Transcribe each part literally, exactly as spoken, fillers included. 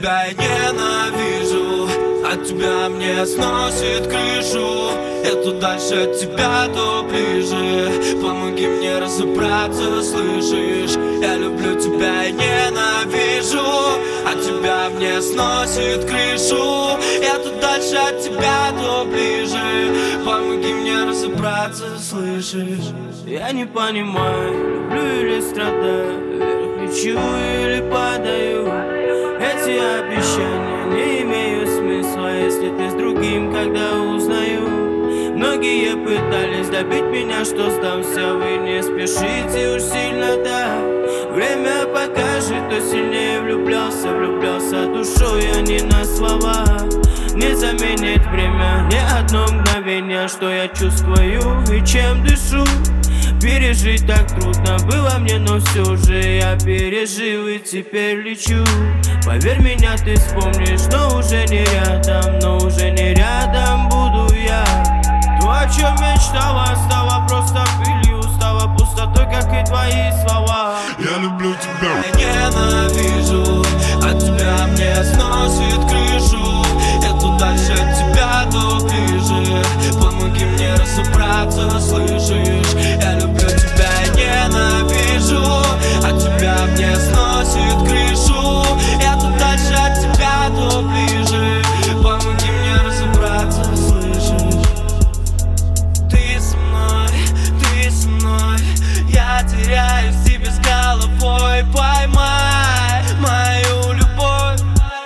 тебя я ненавижу, от тебя мне сносит крышу. Я то дальше от тебя, то ближе. Помоги мне разобраться, слышишь? Я люблю тебя и ненавижу, от тебя мне сносит крышу. Я то дальше от тебя, то ближе. Помоги мне разобраться, слышишь? Я не понимаю, люблю или страдаю, вверх лечу или падаю. Эти обещания не имеют смысла, если ты с другим, когда узнаю. Многие пытались добить меня, что сдамся. Вы не спешите уж сильно, да. Время покажет, кто сильнее влюблялся. Влюблялся душой, а не на слова. Не заменит время ни одно мгновение, что я чувствую и чем дышу. Пережить так трудно было мне, но все же я пережил и теперь лечу. Поверь, меня ты вспомнишь, но уже не рядом, но уже не рядом буду я. То, о чем мечтала, стало просто пылью, стало пустотой, как и твои слова. Я люблю тебя, я ненавижу, от тебя мне сносит крышу. Я то дальше от тебя, то ближе. Помоги мне разобраться, слышишь? Я люблю тебя, я ненавижу, от тебя мне сносит крышу. Я то дальше от тебя, то ближе. Помоги мне разобраться, слышишь? Ты со мной, ты со мной, я теряюсь в тебе с головой. Поймай мою любовь,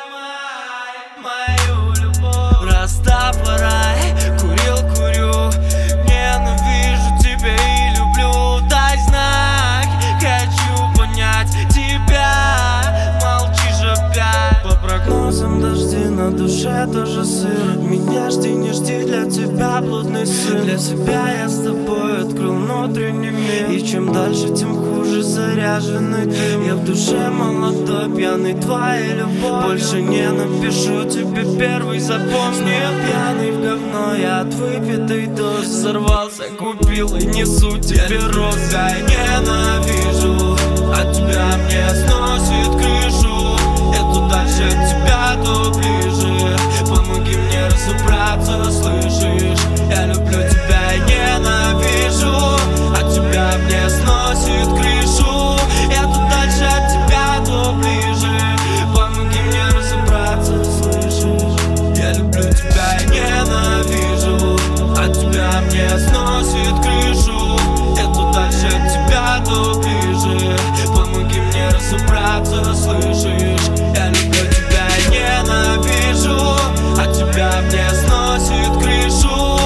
мою любовь. Растопорай, курил, курю, ненавижу тебя и люблю. Дай знак, хочу понять тебя, молчишь опять. По прогнозам дожди, на душе тоже сыро. Меня жди, не жди, для тебя блудный сын. Для себя я с тобой открыл внутренний мир, и чем дальше, тем хуже заряженный дым. Я в душе молодой, пьяный твоей любовь. Больше не напишу тебе первый, запомни. Я пьяный в говно, я от выпитой дозы сорвался, купил и несу тебе розы. Я ненавижу, от тебя мне сносит крышу. Я то дальше от тебя, то ближе. Помоги мне разобраться, слышишь? Я люблю тебя и ненавижу, от тебя мне сносит крышу. Я то дальше от тебя, то ближе. Помоги мне разобраться, слышишь? Я люблю тебя и ненавижу, от тебя мне сносит крышу. Я то дальше от тебя, то ближе. Помоги мне разобраться, слышишь? Я люблю тебя и ненавижу, от тебя мне сносит крышу.